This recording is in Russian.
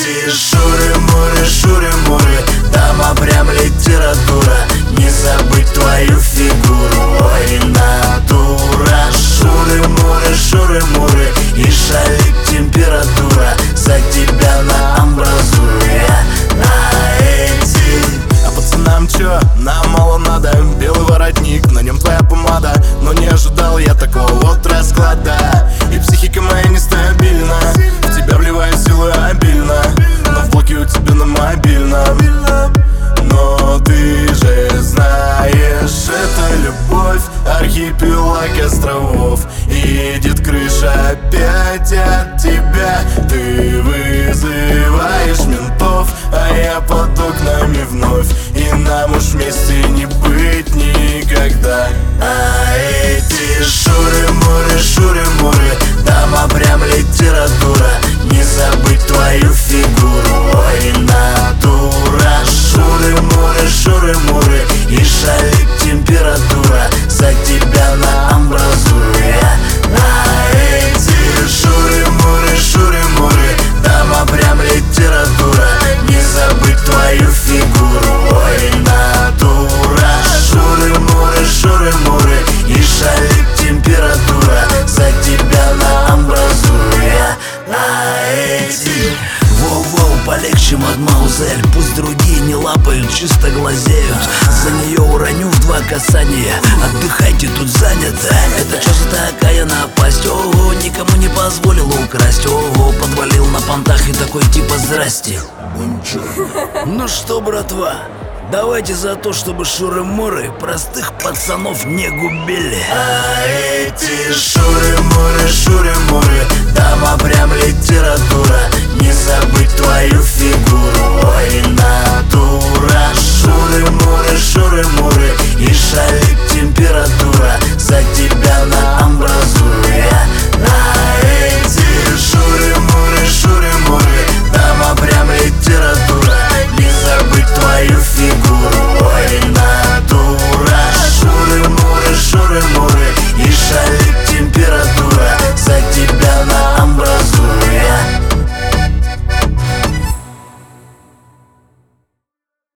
эти шуры-муры, шуры-муры, дама прям литература. Не забыть твою фигуру, ой, натура. Шуры-муры, шуры-муры, и шалит температура. За тебя на амбразуру я на эти. А пацанам чё? Нам мало надо. Белый воротник, на нем твоя помада. Но не ожидал я такого вот расклада. И психика моя нестабильна. В тебя вливаю силы обильно, но в блоке у тебя на мобильном. Но ты же знаешь, это любовь, архипелаг островов. И едет крыша опять от тебя. Ты вызываешь ментов, а я под окнами вновь. И нам уж вместе не быть никогда. А эти шуры-муры, шуры-муры, дама прям литература. Не забыть твою фигуру, ой, натура. Шуры-муры, шуры-муры, и шалит температура. За тебя на амбразуру я на эти. Шуры-муры, шуры-муры, дама прям литература. Не забыть твою фигуру, ой, натура. Шуры-муры, шуры-муры, и шалит температура. За тебя на амбразуру я на эти. Воу-воу, полегче, мадмаузель. Пусть другие не лапают, чисто глазеют. За нее уроню в 2 касания. Отдыхайте, тут занято. Это чё за такая напасть? Ого, никому не позволил украсть. Ого, подвалил на понтах и такой типа здрасте. Ну что, братва, давайте за то, чтобы шуры-муры простых пацанов не губили. А эти шуры-муры, шуры-муры, дама прям литература. Не забыть твою фигуру,